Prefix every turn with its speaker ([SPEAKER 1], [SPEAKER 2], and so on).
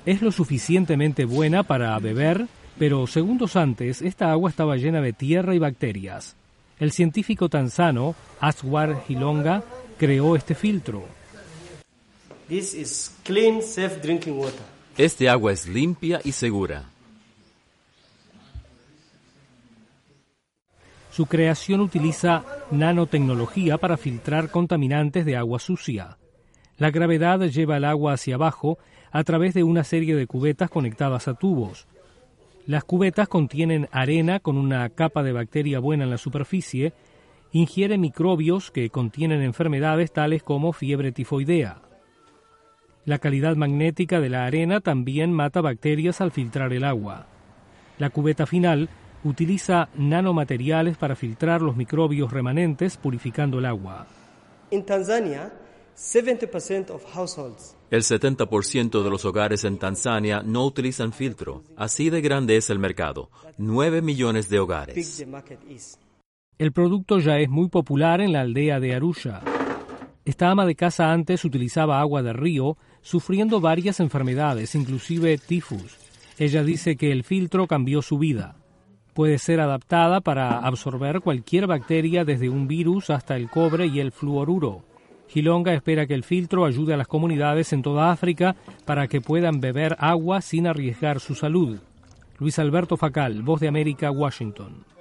[SPEAKER 1] Es lo suficientemente buena para beber, pero segundos antes esta agua estaba llena de tierra y bacterias. El científico tanzano Aswar Hilonga creó este filtro.
[SPEAKER 2] This is clean, safe drinking water.
[SPEAKER 3] Este agua es limpia y segura.
[SPEAKER 1] Su creación utiliza nanotecnología para filtrar contaminantes de agua sucia. La gravedad lleva el agua hacia abajo a través de una serie de cubetas conectadas a tubos. Las cubetas contienen arena con una capa de bacteria buena en la superficie, ingiere microbios que contienen enfermedades tales como fiebre tifoidea. La calidad magnética de la arena también mata bacterias al filtrar el agua. La cubeta final utiliza nanomateriales para filtrar los microbios remanentes, purificando el agua.
[SPEAKER 2] In Tanzania, 70% of households.
[SPEAKER 3] El 70% de los hogares en Tanzania no utilizan filtro. Así de grande es el mercado. 9 millones de hogares.
[SPEAKER 1] El producto ya es muy popular en la aldea de Arusha. Esta ama de casa antes utilizaba agua de río, sufriendo varias enfermedades, inclusive tifus. Ella dice que el filtro cambió su vida. Puede ser adaptada para absorber cualquier bacteria, desde un virus hasta el cobre y el fluoruro. Hilonga espera que el filtro ayude a las comunidades en toda África para que puedan beber agua sin arriesgar su salud. Luis Alberto Facal, Voz de América, Washington.